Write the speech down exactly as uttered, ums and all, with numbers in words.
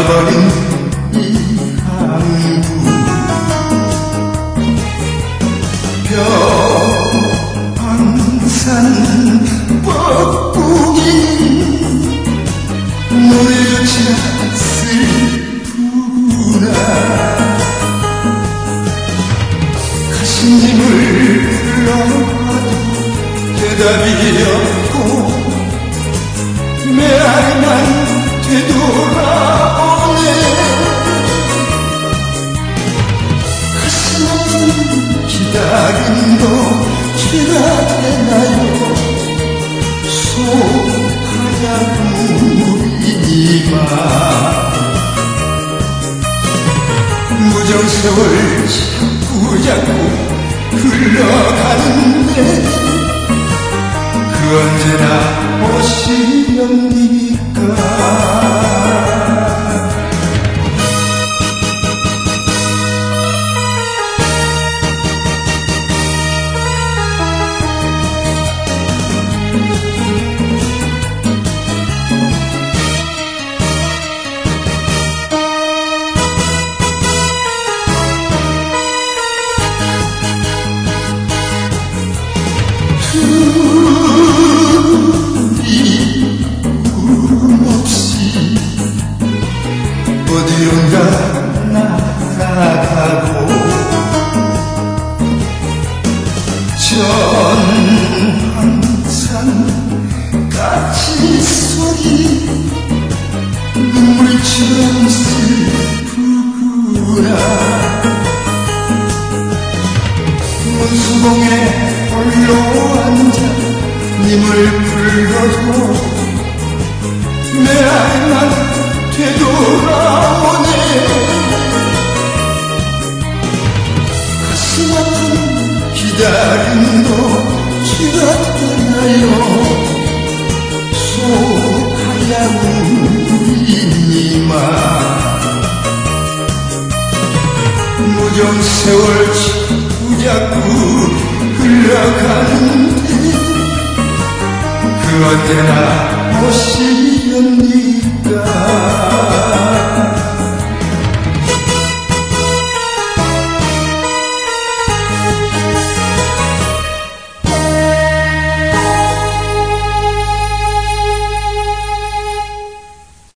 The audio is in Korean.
떠나버린 이 항구 평안산 뻐꾸기 노래조차 슬프구나 가시님을 불러봐도 대답이 없고 메아리만 되돌아오네 가슴 기다림도 죄가 되나요 소하야구이니만 무정세월 자꾸 자꾸 흘러가는데 그 언제나 오시렵니까 어디론가 날아가고 전황산 까치 소리 눈물처럼 슬프구나 문수봉에 홀로 앉아 님을 불러도 내 알만 되돌아오네 가슴 아픈 기다림도 죄가 되나요 소하야우이니만 무정세월 자꾸 자꾸 흘러가는데 그 언제나 오시렵니까